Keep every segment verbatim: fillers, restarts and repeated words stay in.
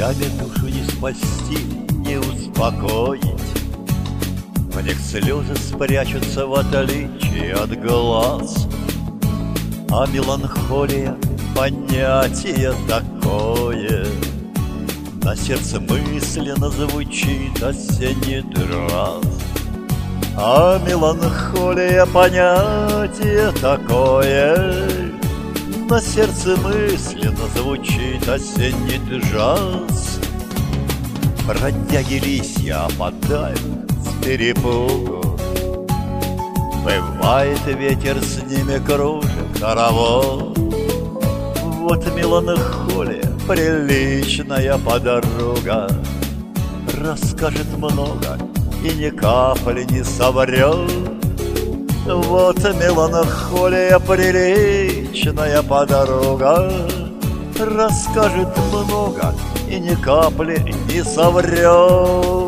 Дождями душу не спасти, не успокоить. В них слезы спрячутся в отличие от глаз. А меланхолия — понятие такое, на сердце мысленно звучит осенний драз. А меланхолия — понятие такое, на сердце мысленно звучит осенний джаз. Бродяги лисья опадают с перепугу, бывает, ветер с ними кружит хоровод. Вот меланхолия, приличная подруга, расскажет много и ни капли не соврет. Вот меланхолия, приличная подруга, расскажет много и ни капли не соврет.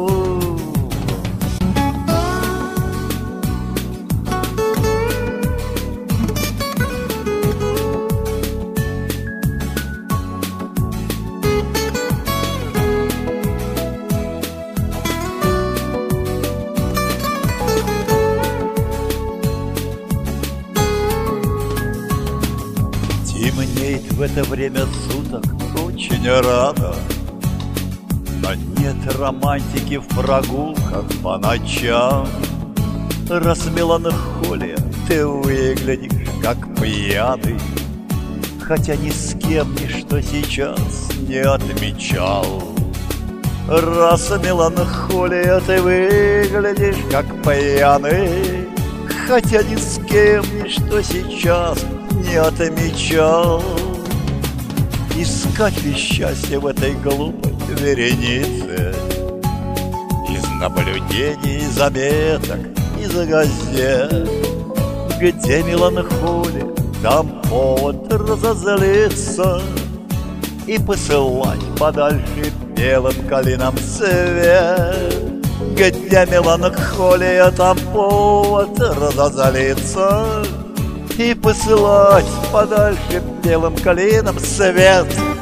Темнеет в это время суток очень рано, но нет романтики в прогулках по ночам. Раз меланхолия, ты выглядишь как пьяный, хотя ни с кем ничто сейчас не отмечал. Раз меланхолия, ты выглядишь как пьяный, хотя ни с кем ничто сейчас не отмечал. Искать ли счастье в этой глупой веренице? Из наблюдений, из заметок, из газет. Где меланхолия, там повод разозлиться и посылать подальше белым калинам свет. Где меланхолия, там повод разозлиться и посылать подальше белым калинам свет.